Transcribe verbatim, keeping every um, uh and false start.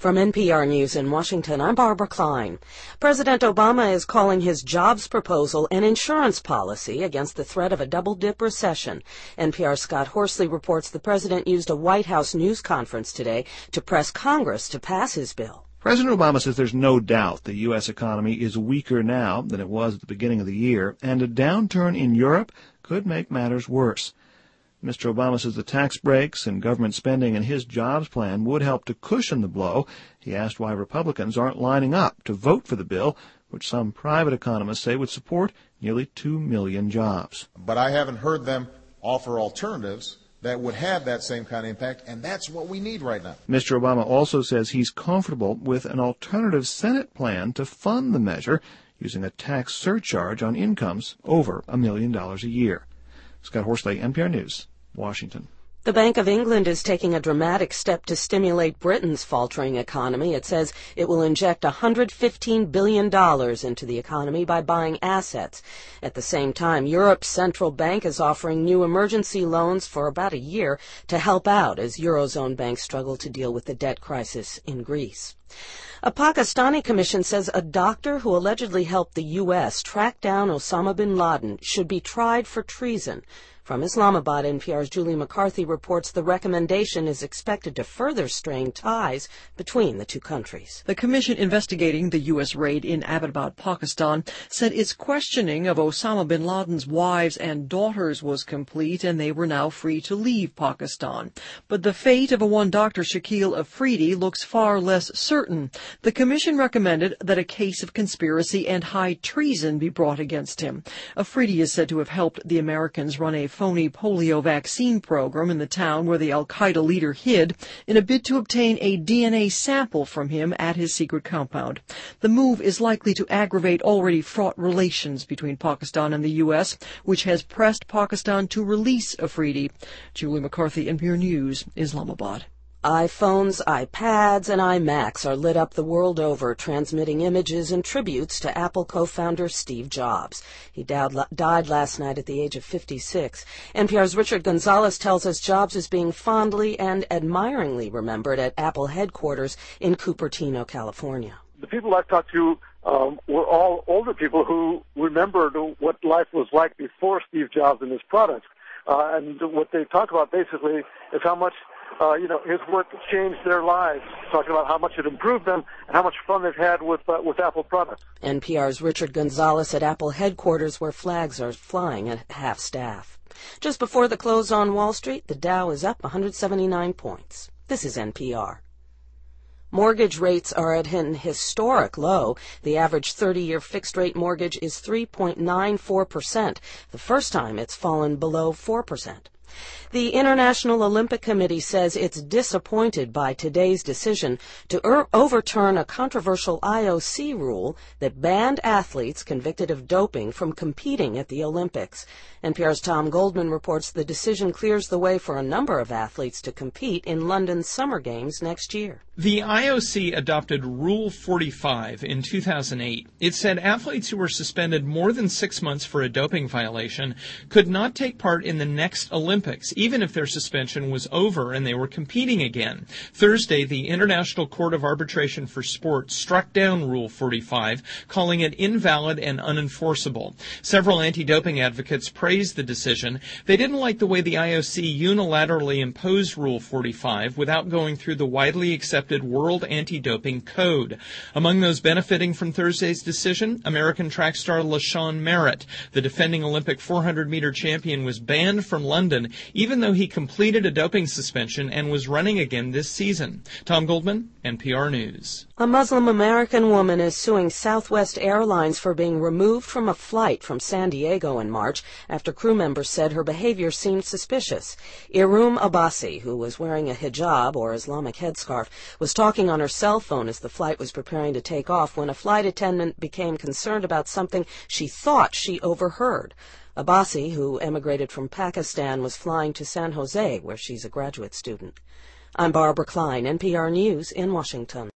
From N P R News in Washington, I'm Barbara Klein. President Obama is calling his jobs proposal an insurance policy against the threat of a double-dip recession. N P R's Scott Horsley reports the president used a White House news conference today to press Congress to pass his bill. President Obama says there's no doubt the U S economy is weaker now than it was at the beginning of the year, and a downturn in Europe could make matters worse. Mister Obama says the tax breaks and government spending in his jobs plan would help to cushion the blow. He asked why Republicans aren't lining up to vote for the bill, which some private economists say would support nearly two million jobs. But I haven't heard them offer alternatives that would have that same kind of impact, and that's what we need right now. Mister Obama also says he's comfortable with an alternative Senate plan to fund the measure using a tax surcharge on incomes over a million dollars a year. Scott Horsley, N P R News, Washington. The Bank of England is taking a dramatic step to stimulate Britain's faltering economy. It says it will inject one hundred fifteen billion dollars into the economy by buying assets. At the same time, Europe's central bank is offering new emergency loans for about a year to help out as Eurozone banks struggle to deal with the debt crisis in Greece. A Pakistani commission says a doctor who allegedly helped the U S track down Osama bin Laden should be tried for treason. From Islamabad, N P R's Julie McCarthy reports the recommendation is expected to further strain ties between the two countries. The commission investigating the U S raid in Abbottabad, Pakistan, said its questioning of Osama bin Laden's wives and daughters was complete and they were now free to leave Pakistan. But the fate of a one Doctor Shakil Afridi looks far less certain. The commission recommended that a case of conspiracy and high treason be brought against him. Afridi is said to have helped the Americans run a phony polio vaccine program in the town where the al-Qaeda leader hid in a bid to obtain a D N A sample from him at his secret compound. The move is likely to aggravate already fraught relations between Pakistan and the U S, which has pressed Pakistan to release Afridi. Julie McCarthy, N P R News, Islamabad. iPhones, iPads, and iMacs are lit up the world over, transmitting images and tributes to Apple co-founder Steve Jobs. He died last night at the age of fifty-six. N P R's Richard Gonzalez tells us Jobs is being fondly and admiringly remembered at Apple headquarters in Cupertino, California. The people I've talked to um, were all older people who remembered what life was like before Steve Jobs and his products. Uh, and what they talk about basically is how much Uh, you know, his work changed their lives, talking about how much it improved them and how much fun they've had with uh, with Apple products. N P R's Richard Gonzalez at Apple headquarters, where flags are flying at half staff. Just before the close on Wall Street, the Dow is up one hundred seventy-nine points. This is N P R. Mortgage rates are at an historic low. The average thirty-year fixed-rate mortgage is three point nine four percent, the first time it's fallen below four percent. The International Olympic Committee says it's disappointed by today's decision to er- overturn a controversial I O C rule that banned athletes convicted of doping from competing at the Olympics. N P R's Tom Goldman reports the decision clears the way for a number of athletes to compete in London's Summer Games next year. The I O C adopted Rule forty-five in two thousand eight. It said athletes who were suspended more than six months for a doping violation could not take part in the next Olympics, even if their suspension was over and they were competing again. Thursday, the International Court of Arbitration for Sport struck down Rule forty-five, calling it invalid and unenforceable. Several anti-doping advocates praised the decision. They didn't like the way the I O C unilaterally imposed Rule forty-five without going through the widely accepted World Anti-Doping Code. Among those benefiting from Thursday's decision, American track star LaShawn Merritt. The defending Olympic four hundred meter champion was banned from London, even though he completed a doping suspension and was running again this season. Tom Goldman, N P R News. A Muslim American woman is suing Southwest Airlines for being removed from a flight from San Diego in March after crew members said her behavior seemed suspicious. Irum Abbasi, who was wearing a hijab or Islamic headscarf, was talking on her cell phone as the flight was preparing to take off when a flight attendant became concerned about something she thought she overheard. Abbasi, who emigrated from Pakistan, was flying to San Jose, where she's a graduate student. I'm Barbara Klein, N P R News in Washington.